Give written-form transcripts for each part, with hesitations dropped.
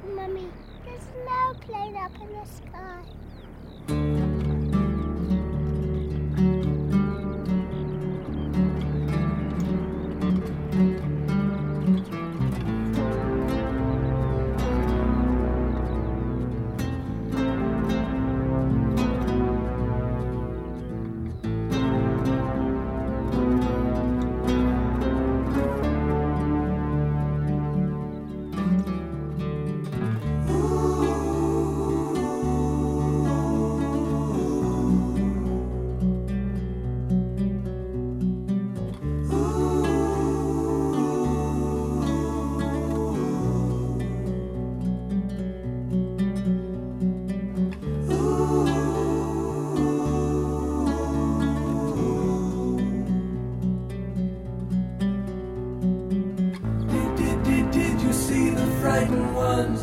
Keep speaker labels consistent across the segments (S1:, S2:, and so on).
S1: Mummy, there's no plane up in the sky.
S2: Frightened ones.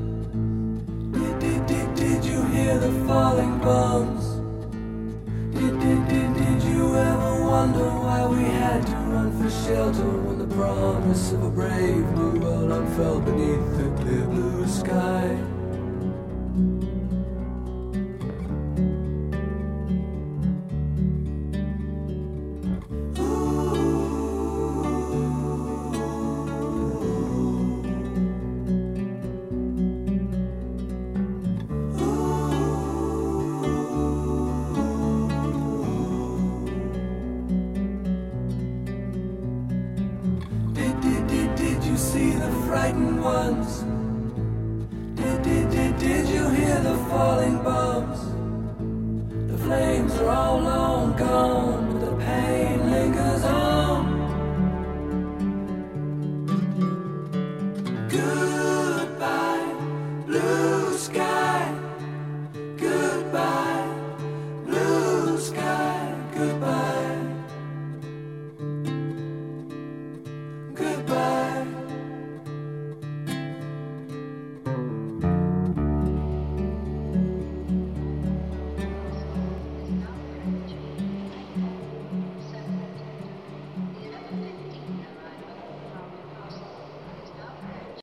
S2: Did you hear the falling bombs? Did you ever wonder why we had to run for shelter when the promise of a brave new world unfurled beneath the clear blue sky? Did you see the frightened ones? Did you hear the falling bombs? The flames are all low